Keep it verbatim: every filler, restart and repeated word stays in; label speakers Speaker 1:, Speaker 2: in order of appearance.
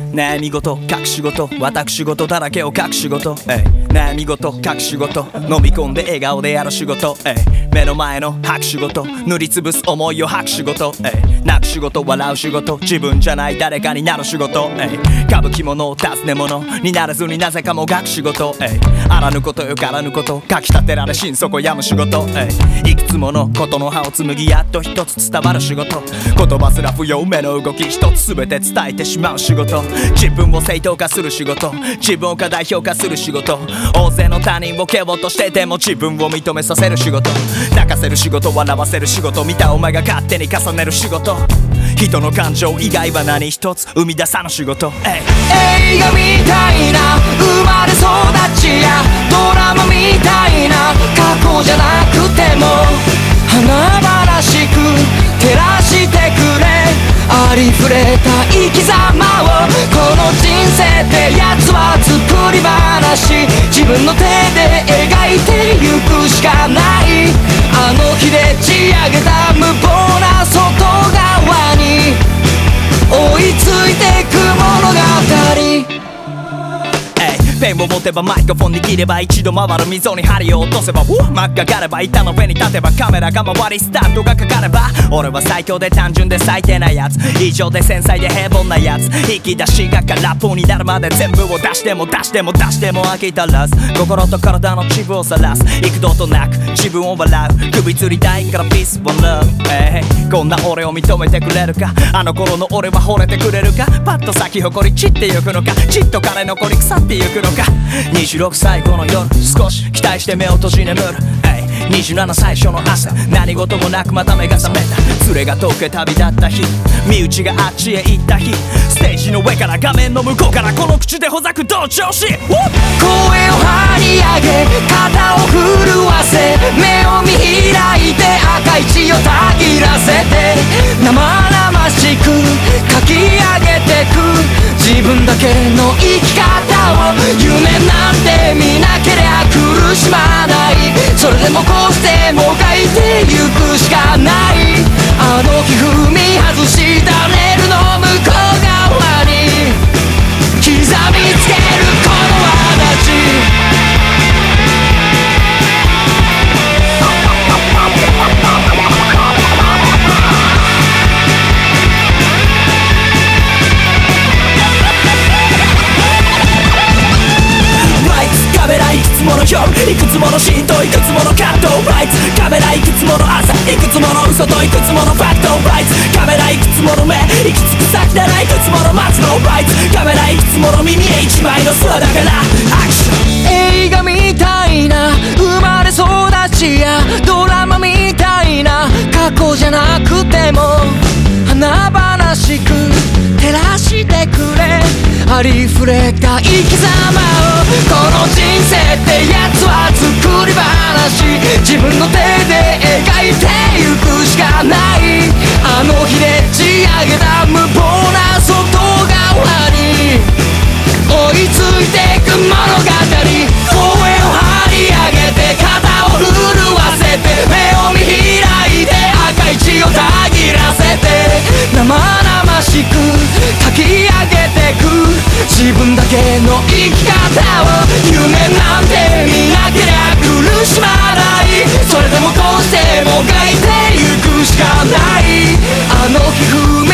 Speaker 1: 悩み事隠し事私事だらけを隠し事、えい、悩み事隠し事飲み込んで笑顔でやる仕事、えい、目の前の拍手事塗りつぶす思いを吐く仕事、えい、泣く仕事笑う仕事自分じゃない誰かになる仕事、えい、歌舞伎者尋ね者にならずになぜかもがく仕事、えい、あらぬことよからぬことかきたてられ心底病む仕事、えい、いくつものことの葉を紡ぎやっと一つ伝わる仕事言葉すら不要目の動き一つ全て伝えてしまう仕事自分を正当化する仕事自分を過大評価する仕事大勢の他人を蹴落としてでも自分を認めさせる仕事泣かせる仕事笑わせる仕事見たお前が勝手に重ねる仕事人の感情以外は何一つ生み出さぬ仕事、えい、
Speaker 2: 映画みたいな生まれ育ちやドラマみたいな過去じゃなくても華々しく照らしてくれありふれた生き様をこの人生ってやつは作り話自分の手で描いてゆくしかないあの日で仕上げた無謀な外側に追いついてく物語
Speaker 1: ペンを持てばマイクフォン握れば一度回る溝に針を落とせば真っかかれば板の上に立てばカメラが回りスタートがかかれば俺は最強で単純で最低なやつ異常で繊細で平凡なやつ引き出しが空っぽになるまで全部を出しても出しても出しても飽き足らず心と体の一部を晒す幾度となく自分を笑う首吊りたいからピースをラブ、hey、こんな俺を認めてくれるかあの頃の俺は惚れてくれるかパッと咲き誇り散ってゆくのかちっと枯れ残り腐ってゆくのかにじゅうろくさいこの夜少し期待して目を閉じ眠る、hey、にじゅうなな最初の朝何事もなくまた目が覚めた連れが遠け旅立った日身内があっちへ行った日ステージの上から画面の向こうからこの口でほざく同調子声を
Speaker 2: 張り上げ肩を震わせ目を見開いて赤い血をたぎらせて生々しく書き上げてく自分だけの生き方を夢なんて見なけりゃ苦しまないそれでもこうしてもがいてゆくしかないあの日踏み外したレールの向こう側に刻みつけるこの形いくつもの夜いくつものシーンといくつものカットライツカメラいくつもの朝いくつもの嘘といくつものファクトライツカメラいくつもの目行き着く先だないくつもの末路ライツカメラいくつもの耳へ一枚の空だからアクション映画みたいな生まれ育ちやドラマみたいな過去じゃなくても華々しく照らしてくれありふれた生き様をこの人生ってやつは作り話自分の手で描いてゆくしかないあの日で仕上げた無謀な外側に追いついてく物語声を張り上げて肩を震わせて目を見開いて赤い血をたぎらせて生々しく書き上げてく自分だけの生き方を夢なんて見なけりゃ苦しまないそれでもこうしてもがいてゆくしかないあの日踏み